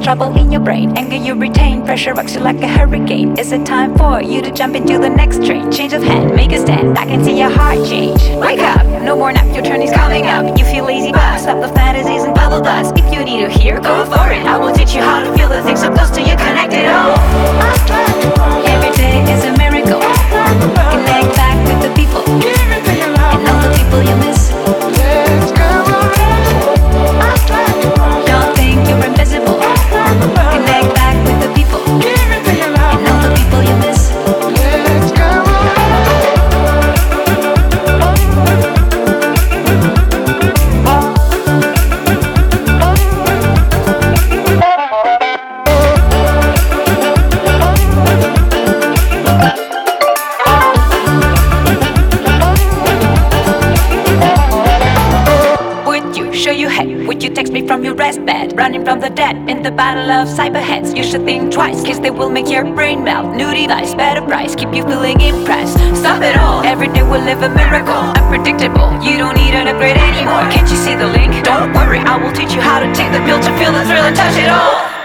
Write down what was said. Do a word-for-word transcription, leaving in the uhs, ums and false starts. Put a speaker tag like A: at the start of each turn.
A: trouble in your brain. Anger you retain, pressure rocks you like a hurricane. Is it time for you to jump into the next train? Change of hand, make a stand, I can see your heart change. Wake up, no more nap, your turn is coming up. You feel lazy but stop the fantasies and bubble dust. If you need to hear, go for it. I will teach you how to feel the things so close to you, connected all. Every day is a miracle. Connect back with the people and all the people you miss. Don't think you're invisible. Connect back with the people and all the people you miss. Show you head, would you text me from your rest bed? Running from the dead in the battle of cyberheads. You should think twice, cause they will make your brain melt. New device, better price, keep you feeling impressed. Stop it all, every day we'll live a miracle. Unpredictable, you don't need an upgrade anymore. Can't you see the link? Don't worry, I will teach you how to take the pill to feel the thrill and touch it all.